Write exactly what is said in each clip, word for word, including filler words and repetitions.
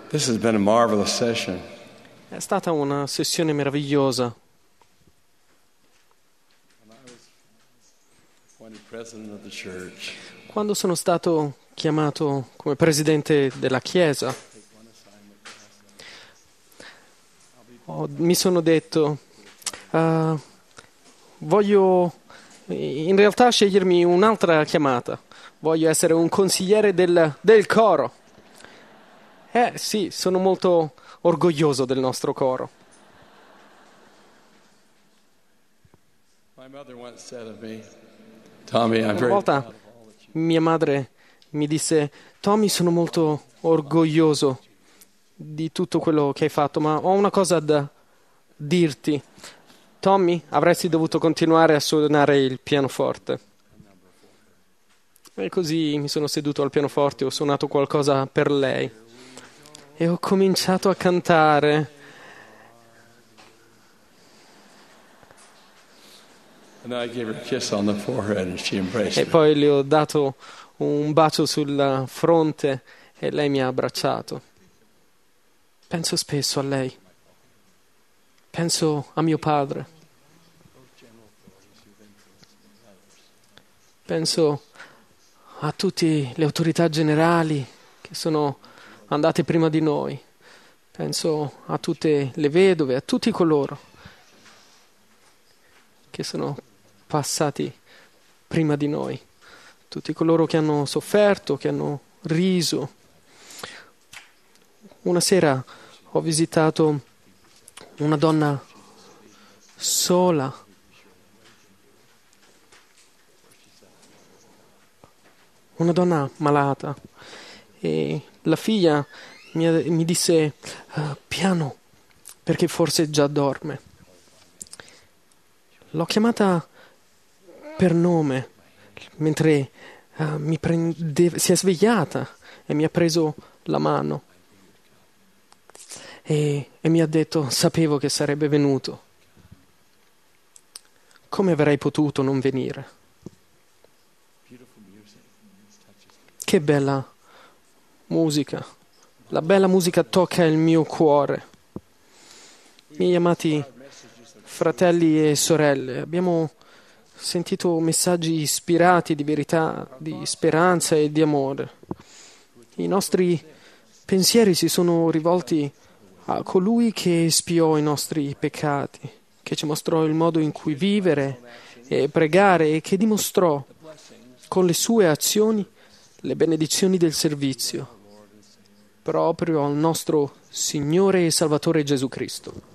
This has been a marvelous session. È stata una sessione meravigliosa. Appointed president of the church. Quando sono stato chiamato come presidente della Chiesa, ho- mi sono detto, uh, voglio in realtà scegliermi un'altra chiamata. Voglio essere un consigliere del, del coro. Eh sì, sono molto orgoglioso del nostro coro. My mother once said of me, Tommy, I'm Una very volta proud of all that you mia madre mi disse, Tommy, sono molto orgoglioso di tutto quello che hai fatto, ma ho una cosa da dirti. Tommy, avresti dovuto continuare a suonare il pianoforte. E così mi sono seduto al pianoforte e ho suonato qualcosa per lei. E ho cominciato a cantare. And I gave her a kiss on the forehead and she embraced E me. poi le ho dato un bacio sulla fronte e lei mi ha abbracciato. Penso spesso a lei. Penso a mio padre. Penso a tutte le autorità generali che sono andate prima di noi. Penso a tutte le vedove, a tutti coloro che sono passati prima di noi. Tutti coloro che hanno sofferto, che hanno riso. Una sera ho visitato una donna sola, una donna malata, e la figlia mi, mi disse "Ah, piano, perché forse già dorme". L'ho chiamata per nome mentre ah, mi prende- si è svegliata e mi ha preso la mano e, e mi ha detto sapevo che sarebbe venuto. Come avrei potuto non venire? Che bella musica. La bella musica tocca il mio cuore. Miei amati fratelli e sorelle, abbiamo sentito messaggi ispirati di verità, di speranza e di amore. I nostri pensieri si sono rivolti a colui che espiò i nostri peccati, che ci mostrò il modo in cui vivere e pregare e che dimostrò con le sue azioni le benedizioni del servizio, proprio al nostro Signore e Salvatore Gesù Cristo.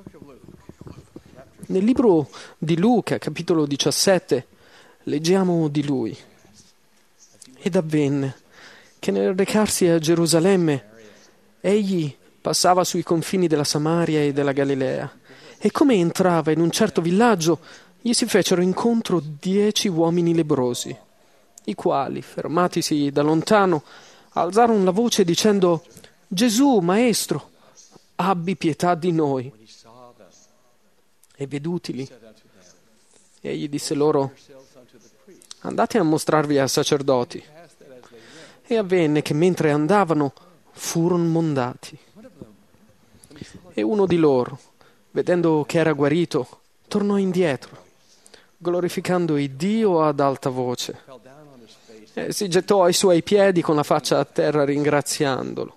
Nel libro di Luca, capitolo diciassette, leggiamo di lui. Ed avvenne che nel recarsi a Gerusalemme, egli passava sui confini della Samaria e della Galilea, e come entrava in un certo villaggio, gli si fecero incontro dieci uomini lebbrosi, i quali, fermatisi da lontano, alzarono la voce dicendo: Gesù, Maestro, abbi pietà di noi. E vedutili, egli disse loro: andate a mostrarvi ai sacerdoti. E avvenne che mentre andavano furono mondati. E uno di loro, vedendo che era guarito, tornò indietro, glorificando il Dio ad alta voce. E si gettò ai suoi piedi con la faccia a terra ringraziandolo.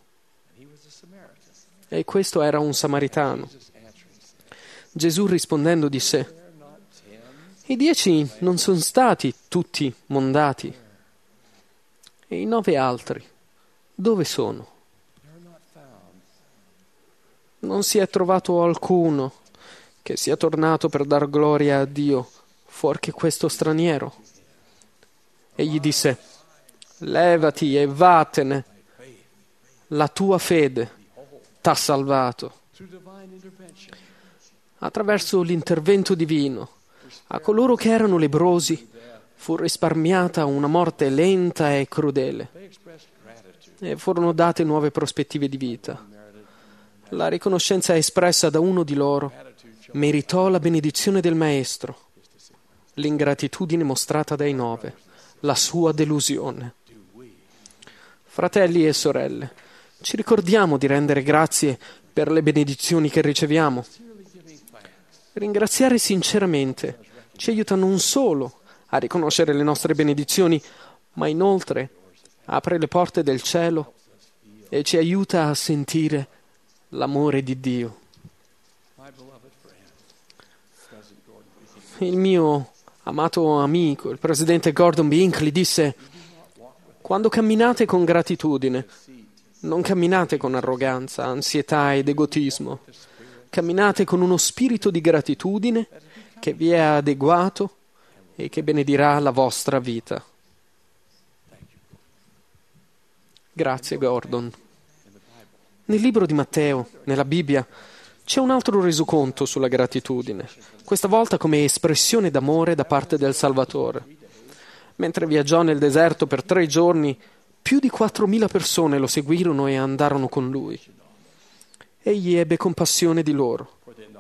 E questo era un samaritano. Gesù rispondendo disse: i dieci non sono stati tutti mondati? E i nove altri dove sono? Non si è trovato alcuno che sia tornato per dar gloria a Dio, fuorché questo straniero. Egli disse: levati e vattene, la tua fede t'ha salvato. Attraverso l'intervento divino, a coloro che erano lebbrosi fu risparmiata una morte lenta e crudele e furono date nuove prospettive di vita. La riconoscenza espressa da uno di loro meritò la benedizione del Maestro, l'ingratitudine mostrata dai nove, la sua delusione. Fratelli e sorelle, ci ricordiamo di rendere grazie per le benedizioni che riceviamo. Ringraziare sinceramente ci aiuta non solo a riconoscere le nostre benedizioni, ma inoltre apre le porte del cielo e ci aiuta a sentire l'amore di Dio. Il mio amato amico, il presidente Gordon B. Hinckley, disse: quando camminate con gratitudine, non camminate con arroganza, ansietà ed egotismo. Camminate con uno spirito di gratitudine che vi è adeguato e che benedirà la vostra vita. Grazie, Gordon. Nel libro di Matteo, nella Bibbia, c'è un altro resoconto sulla gratitudine, questa volta come espressione d'amore da parte del Salvatore. Mentre viaggiò nel deserto per tre giorni, più di quattromila persone lo seguirono e andarono con lui. Egli ebbe compassione di loro,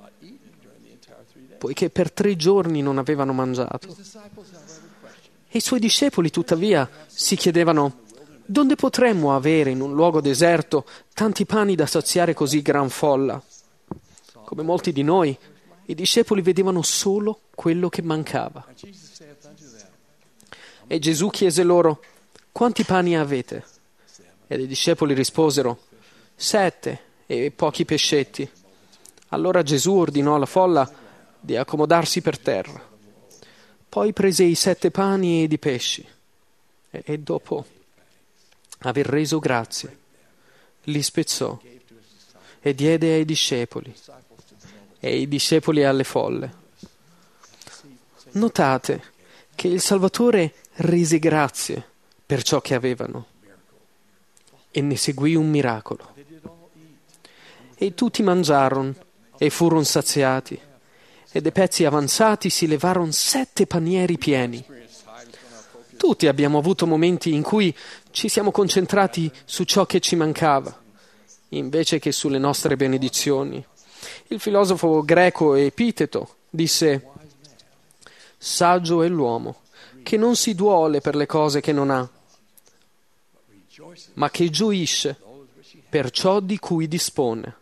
poiché per tre giorni non avevano mangiato. E i suoi discepoli, tuttavia, si chiedevano: dove potremmo avere in un luogo deserto tanti pani da saziare così gran folla? Come molti di noi, i discepoli vedevano solo quello che mancava. E Gesù chiese loro: quanti pani avete? Ed i discepoli risposero: sette e pochi pescetti. Allora Gesù ordinò alla folla di accomodarsi per terra. Poi prese i sette pani ed i pesci e, e dopo aver reso grazie, li spezzò e diede ai discepoli e i discepoli alle folle. Notate che il Salvatore rese grazie per ciò che avevano e ne seguì un miracolo. E tutti mangiarono e furono saziati, e dei pezzi avanzati si levarono sette panieri pieni. Tutti abbiamo avuto momenti in cui ci siamo concentrati su ciò che ci mancava, invece che sulle nostre benedizioni. Il filosofo greco Epiteto disse: saggio è l'uomo che non si duole per le cose che non ha, ma che gioisce per ciò di cui dispone.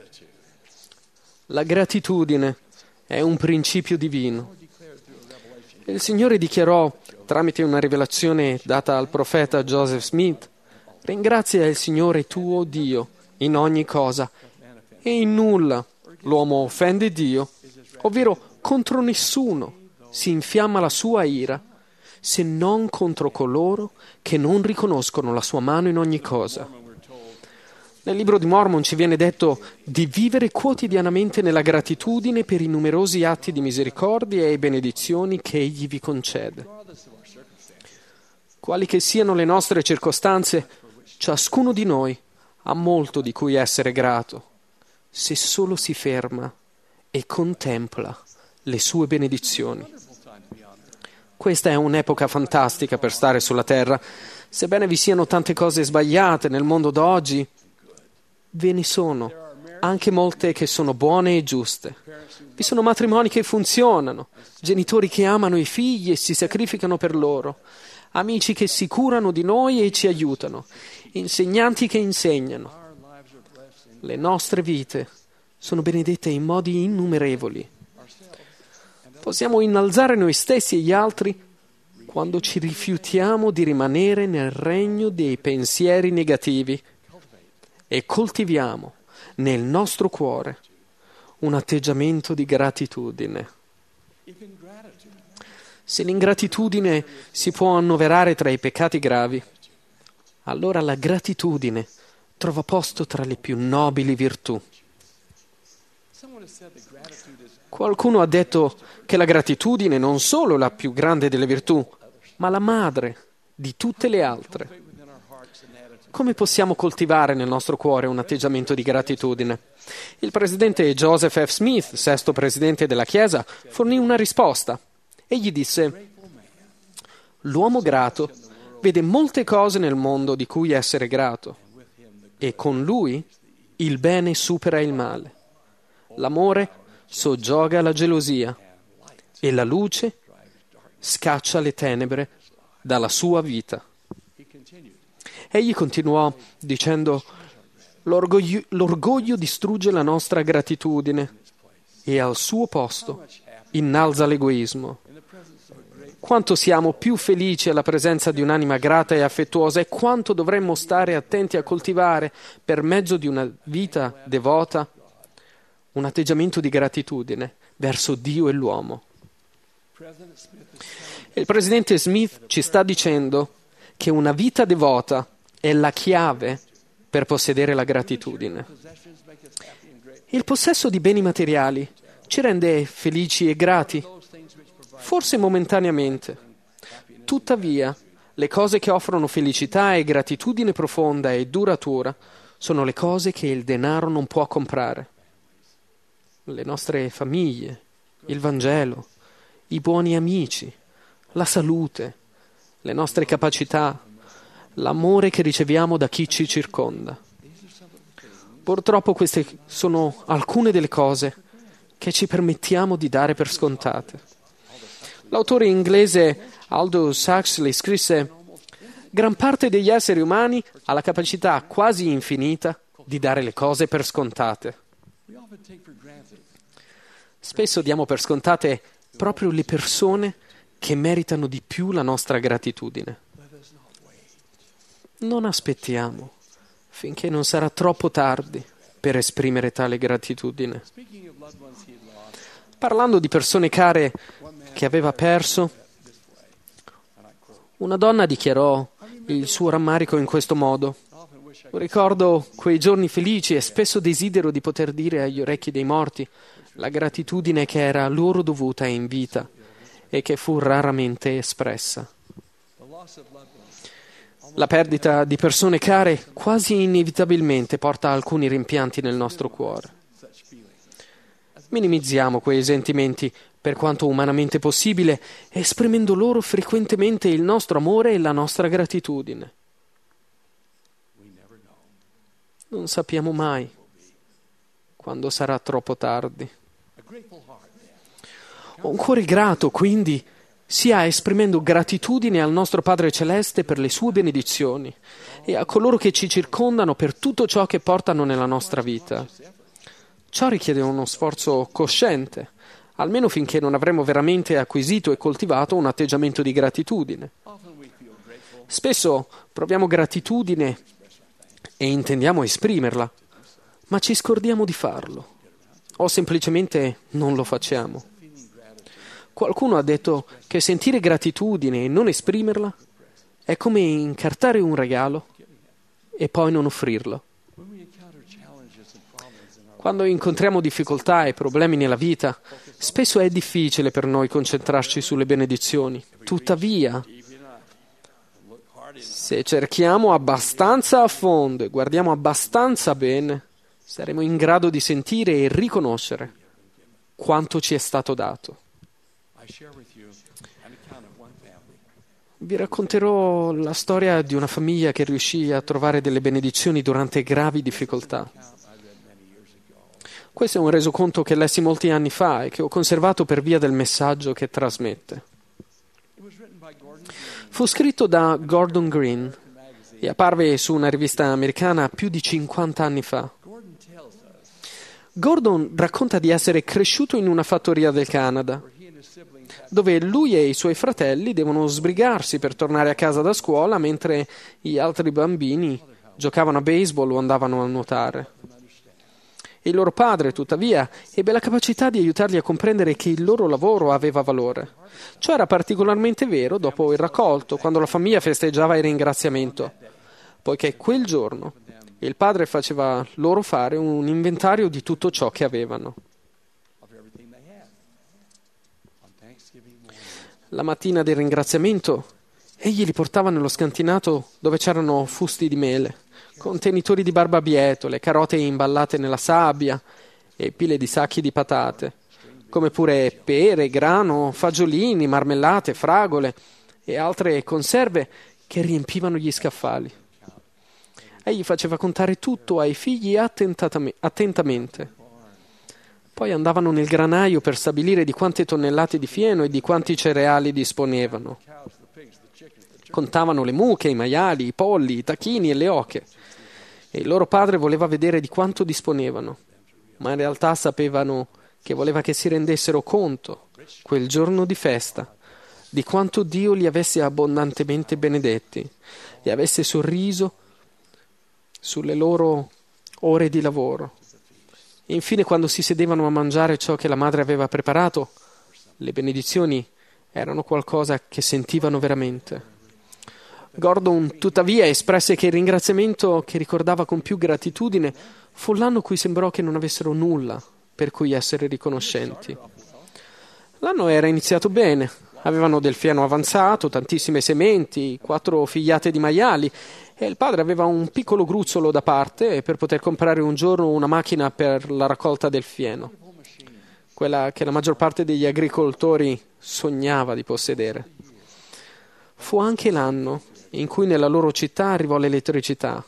La gratitudine è un principio divino. Il Signore dichiarò, tramite una rivelazione data al profeta Joseph Smith: ringrazia il Signore tuo Dio in ogni cosa, e in nulla l'uomo offende Dio, ovvero contro nessuno si infiamma la sua ira, se non contro coloro che non riconoscono la sua mano in ogni cosa. Nel libro di Mormon ci viene detto di vivere quotidianamente nella gratitudine per i numerosi atti di misericordia e benedizioni che Egli vi concede. Quali che siano le nostre circostanze, ciascuno di noi ha molto di cui essere grato, se solo si ferma e contempla le sue benedizioni. Questa è un'epoca fantastica per stare sulla terra. Sebbene vi siano tante cose sbagliate nel mondo d'oggi, ve ne sono anche molte che sono buone e giuste. Vi sono matrimoni che funzionano, genitori che amano i figli e si sacrificano per loro, amici che si curano di noi e ci aiutano, insegnanti che insegnano. Le nostre vite sono benedette in modi innumerevoli. Possiamo innalzare noi stessi e gli altri quando ci rifiutiamo di rimanere nel regno dei pensieri negativi e coltiviamo nel nostro cuore un atteggiamento di gratitudine. Se l'ingratitudine si può annoverare tra i peccati gravi, allora la gratitudine trova posto tra le più nobili virtù. Qualcuno ha detto che la gratitudine non solo è la più grande delle virtù, ma la madre di tutte le altre. Come possiamo coltivare nel nostro cuore un atteggiamento di gratitudine? Il presidente Joseph F. Smith, sesto presidente della Chiesa, fornì una risposta. Egli disse: l'uomo grato vede molte cose nel mondo di cui essere grato, e con lui il bene supera il male. L'amore soggioga la gelosia, e la luce scaccia le tenebre dalla sua vita. Egli continuò dicendo: L'orgoglio, l'orgoglio distrugge la nostra gratitudine e al suo posto innalza l'egoismo. Quanto siamo più felici alla presenza di un'anima grata e affettuosa e quanto dovremmo stare attenti a coltivare, per mezzo di una vita devota, un atteggiamento di gratitudine verso Dio e l'uomo. Il presidente Smith ci sta dicendo che una vita devota è la chiave per possedere la gratitudine. Il possesso di beni materiali ci rende felici e grati, forse momentaneamente. Tuttavia, le cose che offrono felicità e gratitudine profonda e duratura sono le cose che il denaro non può comprare. Le nostre famiglie, il Vangelo, i buoni amici, la salute, le nostre capacità, l'amore che riceviamo da chi ci circonda. Purtroppo queste sono alcune delle cose che ci permettiamo di dare per scontate. L'autore inglese Aldous Huxley scrisse: «Gran parte degli esseri umani ha la capacità quasi infinita di dare le cose per scontate». Spesso diamo per scontate proprio le persone che meritano di più la nostra gratitudine. Non aspettiamo finché non sarà troppo tardi per esprimere tale gratitudine. Parlando di persone care che aveva perso, una donna dichiarò il suo rammarico in questo modo: «Ricordo quei giorni felici e spesso desidero di poter dire agli orecchi dei morti la gratitudine che era loro dovuta in vita e che fu raramente espressa». La perdita di persone care quasi inevitabilmente porta alcuni rimpianti nel nostro cuore. Minimizziamo quei sentimenti per quanto umanamente possibile, esprimendo loro frequentemente il nostro amore e la nostra gratitudine. Non sappiamo mai quando sarà troppo tardi. Un cuore grato, quindi, sia esprimendo gratitudine al nostro Padre Celeste per le sue benedizioni e a coloro che ci circondano per tutto ciò che portano nella nostra vita. Ciò richiede uno sforzo cosciente, almeno finché non avremo veramente acquisito e coltivato un atteggiamento di gratitudine. Spesso proviamo gratitudine e intendiamo esprimerla, ma ci scordiamo di farlo o semplicemente non lo facciamo. Qualcuno ha detto che sentire gratitudine e non esprimerla è come incartare un regalo e poi non offrirlo. Quando incontriamo difficoltà e problemi nella vita, spesso è difficile per noi concentrarci sulle benedizioni. Tuttavia, se cerchiamo abbastanza a fondo e guardiamo abbastanza bene, saremo in grado di sentire e riconoscere quanto ci è stato dato. Vi racconterò la storia di una famiglia che riuscì a trovare delle benedizioni durante gravi difficoltà. Questo è un resoconto che lessi molti anni fa e che ho conservato per via del messaggio che trasmette. Fu scritto da Gordon Green e apparve su una rivista americana più di cinquanta anni fa. Gordon racconta di essere cresciuto in una fattoria del Canada, dove lui e i suoi fratelli devono sbrigarsi per tornare a casa da scuola mentre gli altri bambini giocavano a baseball o andavano a nuotare. Il loro padre, tuttavia, ebbe la capacità di aiutarli a comprendere che il loro lavoro aveva valore. Ciò era particolarmente vero dopo il raccolto, quando la famiglia festeggiava il ringraziamento, poiché quel giorno il padre faceva loro fare un inventario di tutto ciò che avevano. La mattina del ringraziamento, egli li portava nello scantinato dove c'erano fusti di mele, contenitori di barbabietole, carote imballate nella sabbia e pile di sacchi di patate, come pure pere, grano, fagiolini, marmellate, fragole e altre conserve che riempivano gli scaffali. Egli faceva contare tutto ai figli attentamente. Poi andavano nel granaio per stabilire di quante tonnellate di fieno e di quanti cereali disponevano. Contavano le mucche, i maiali, i polli, i tacchini e le oche. e il loro padre voleva vedere di quanto disponevano, ma in realtà sapevano che voleva che si rendessero conto, quel giorno di festa, di quanto Dio li avesse abbondantemente benedetti e avesse sorriso sulle loro ore di lavoro. E infine, quando si sedevano a mangiare ciò che la madre aveva preparato, le benedizioni erano qualcosa che sentivano veramente. Gordon, tuttavia, espresse che il ringraziamento che ricordava con più gratitudine fu l'anno cui sembrò che non avessero nulla per cui essere riconoscenti. L'anno era iniziato bene, avevano del fieno avanzato, tantissime sementi, quattro figliate di maiali e il padre aveva un piccolo gruzzolo da parte per poter comprare un giorno una macchina per la raccolta del fieno, quella che la maggior parte degli agricoltori sognava di possedere. Fu anche l'anno in cui nella loro città arrivò l'elettricità,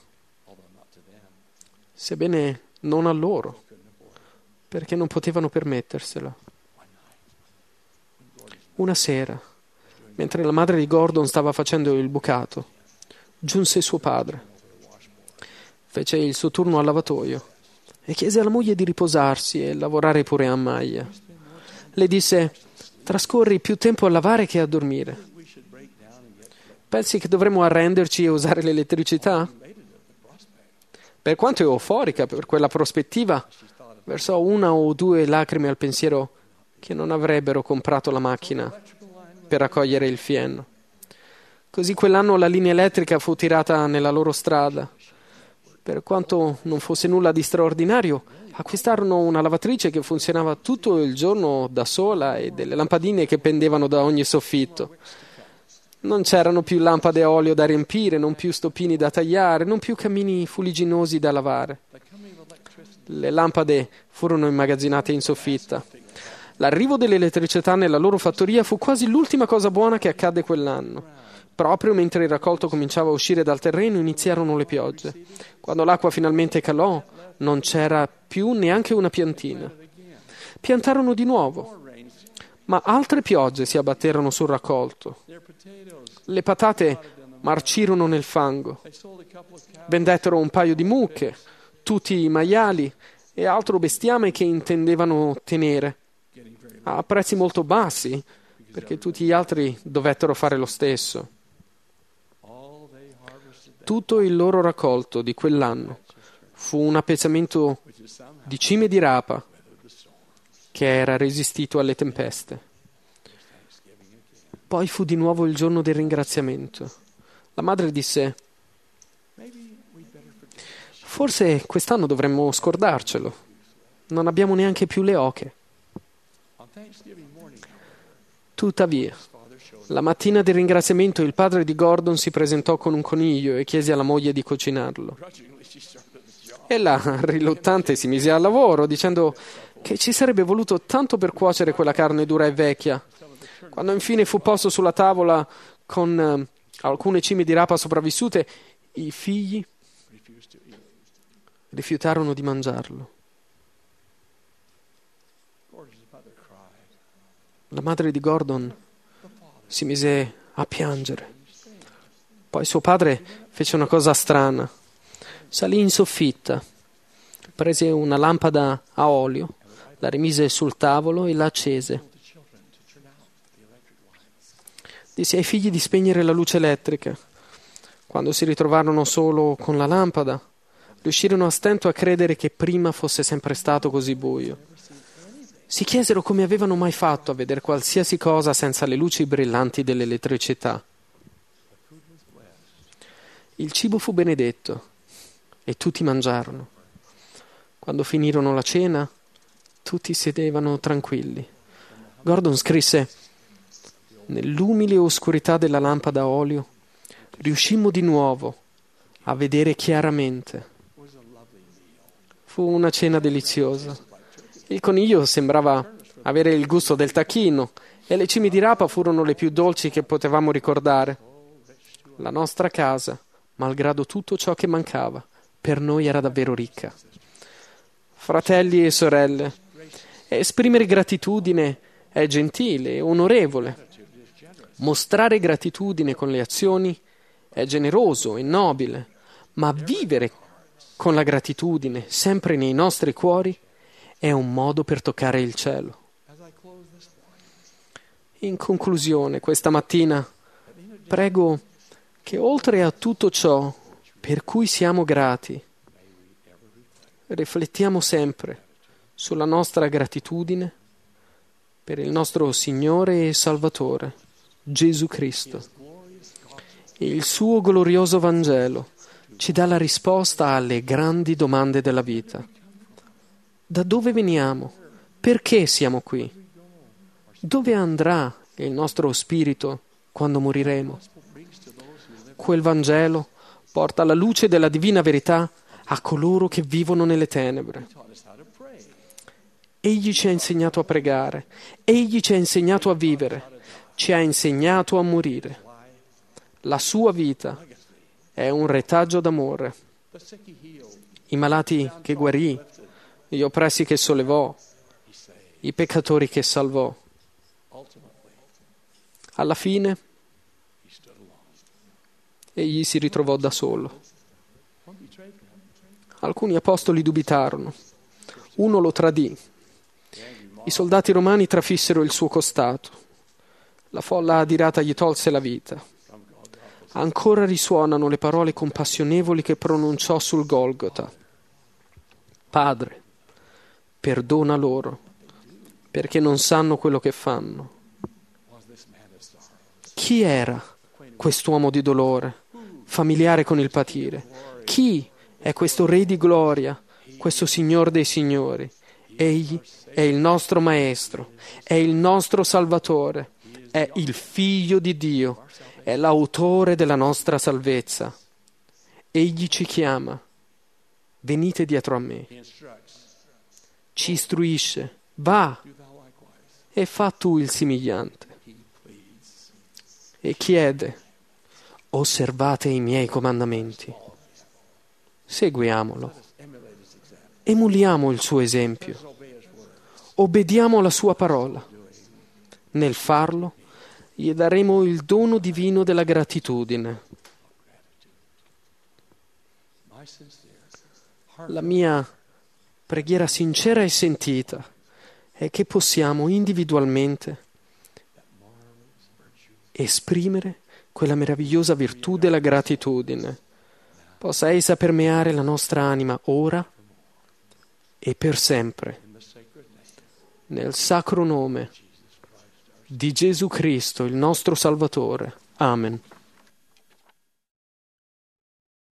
sebbene non a loro, perché non potevano permettersela. Una sera, mentre la madre di Gordon stava facendo il bucato, giunse suo padre. Fece il suo turno al lavatoio e chiese alla moglie di riposarsi e lavorare pure a maglia. Le disse: «Trascorri più tempo a lavare che a dormire. Pensi che dovremmo arrenderci e usare l'elettricità?» Per quanto euforica per quella prospettiva, versò una o due lacrime al pensiero che non avrebbero comprato la macchina per raccogliere il fieno. Così quell'anno la linea elettrica fu tirata nella loro strada. Per quanto non fosse nulla di straordinario, acquistarono una lavatrice che funzionava tutto il giorno da sola e delle lampadine che pendevano da ogni soffitto. Non c'erano più lampade a olio da riempire, non più stoppini da tagliare, non più camini fuligginosi da lavare. Le lampade furono immagazzinate in soffitta. L'arrivo dell'elettricità nella loro fattoria fu quasi l'ultima cosa buona che accadde quell'anno. Proprio mentre il raccolto cominciava a uscire dal terreno iniziarono le piogge. Quando l'acqua finalmente calò, non c'era più neanche una piantina. Piantarono di nuovo, ma altre piogge si abbatterono sul raccolto. Le patate marcirono nel fango. Vendettero un paio di mucche, tutti i maiali e altro bestiame che intendevano tenere, a prezzi molto bassi, perché tutti gli altri dovettero fare lo stesso. Tutto il loro raccolto di quell'anno fu un appezzamento di cime di rapa che era resistito alle tempeste. Poi fu di nuovo il giorno del ringraziamento. La madre disse: «Forse quest'anno dovremmo scordarcelo. Non abbiamo neanche più le oche». Tuttavia, la mattina del ringraziamento il padre di Gordon si presentò con un coniglio e chiese alla moglie di cucinarlo. Ella, riluttante, si mise al lavoro, dicendo che ci sarebbe voluto tanto per cuocere quella carne dura e vecchia. Quando infine fu posto sulla tavola con eh, alcune cime di rapa sopravvissute, i figli rifiutarono di mangiarlo. La madre di Gordon si mise a piangere. Poi suo padre fece una cosa strana. Salì in soffitta, prese una lampada a olio, la rimise sul tavolo e la accese. Disse ai figli di spegnere la luce elettrica. Quando si ritrovarono solo con la lampada, riuscirono a stento a credere che prima fosse sempre stato così buio. Si chiesero come avevano mai fatto a vedere qualsiasi cosa senza le luci brillanti dell'elettricità. Il cibo fu benedetto e tutti mangiarono. Quando finirono la cena, tutti sedevano tranquilli. Gordon scrisse: «Nell'umile oscurità della lampada a olio riuscimmo di nuovo a vedere chiaramente». Fu una cena deliziosa. Il coniglio sembrava avere il gusto del tacchino e le cime di rapa furono le più dolci che potevamo ricordare. La nostra casa, malgrado tutto ciò che mancava, per noi era davvero ricca. Fratelli e sorelle, esprimere gratitudine è gentile e onorevole. Mostrare gratitudine con le azioni è generoso e nobile, ma vivere con la gratitudine sempre nei nostri cuori, è un modo per toccare il cielo. In conclusione, questa mattina prego che oltre a tutto ciò per cui siamo grati, riflettiamo sempre sulla nostra gratitudine per il nostro Signore e Salvatore, Gesù Cristo. Il suo glorioso Vangelo ci dà la risposta alle grandi domande della vita. Da dove veniamo? Perché siamo qui? Dove andrà il nostro spirito quando moriremo? Quel Vangelo porta la luce della divina verità a coloro che vivono nelle tenebre. Egli ci ha insegnato a pregare, Egli ci ha insegnato a vivere, ci ha insegnato a morire. La sua vita è un retaggio d'amore. I malati che guarì, gli oppressi che sollevò, i peccatori che salvò. Alla fine, egli si ritrovò da solo. Alcuni apostoli dubitarono. Uno lo tradì. I soldati romani trafissero il suo costato. La folla adirata gli tolse la vita. Ancora risuonano le parole compassionevoli che pronunciò sul Golgota. Padre, perdona loro, perché non sanno quello che fanno. Chi era quest'uomo di dolore, familiare con il patire? Chi è questo Re di gloria, questo Signor dei Signori? Egli è il nostro Maestro, è il nostro Salvatore, è il Figlio di Dio, è l'autore della nostra salvezza. Egli ci chiama, venite dietro a me. Ci istruisce, va e fa tu il simigliante. E chiede, osservate i miei comandamenti. Seguiamolo. Emuliamo il suo esempio. Obbediamo alla sua parola. Nel farlo, gli daremo il dono divino della gratitudine. La mia preghiera sincera e sentita è che possiamo individualmente esprimere quella meravigliosa virtù della gratitudine. Possa essa permeare la nostra anima ora e per sempre. Nel sacro nome di Gesù Cristo, il nostro Salvatore. Amen.